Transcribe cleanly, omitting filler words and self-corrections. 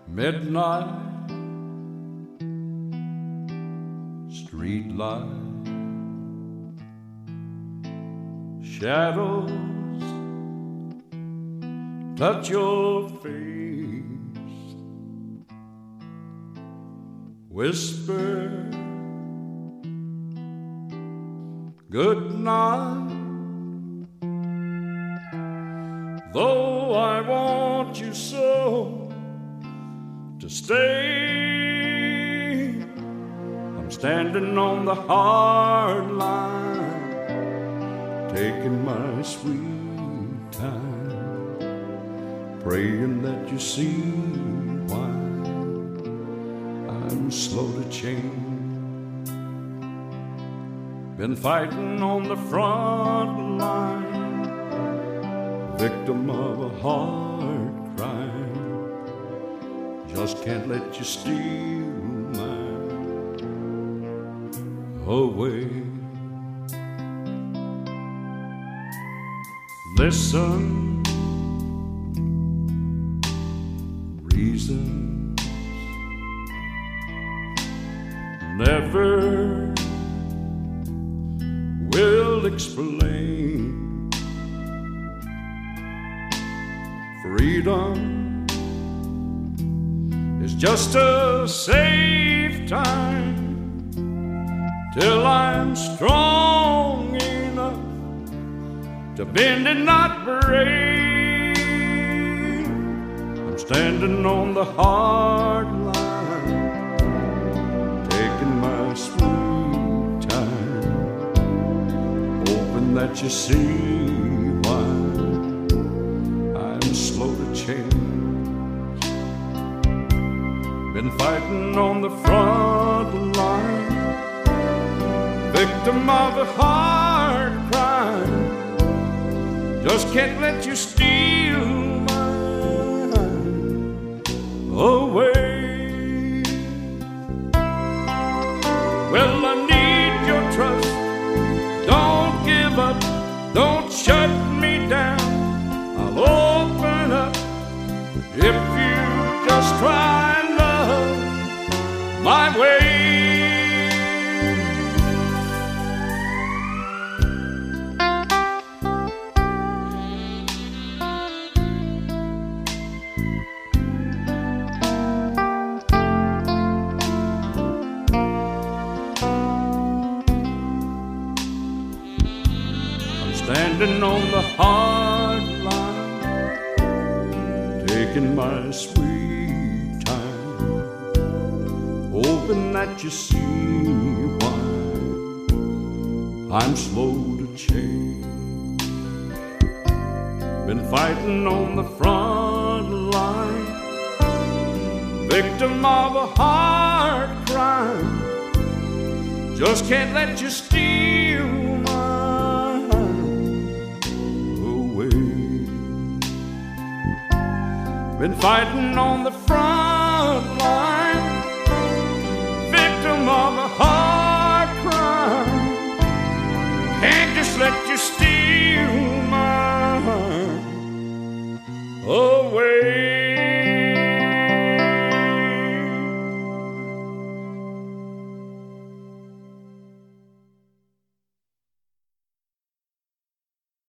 Midnight, street light, shadows touch your face, whisper good night. Though I want you so to stay, I'm standing on the hard line, taking my sweet time, praying that you see why I'm slow to change. Been fighting on the front line, victim of a heart crime. Just can't let you steal mine away. Listen, reasons never will explain. Freedom is just a safe time till I'm strong enough to bend and not break. I'm standing on the hard line, taking my sweet time, hoping that you see why I'm slow to change. Been fighting on the front line, victim of a heart crime. Just can't let you steal mine away. Well, I need your trust. Don't give up, don't shut me down. I'll open up if you just try love my way. I'm standing on the hard line, taking my sweet time, hoping that you see why I'm slow to change. Been fighting on the front line, victim of a heart crime. Just can't let you steal mine away. Been fighting on the front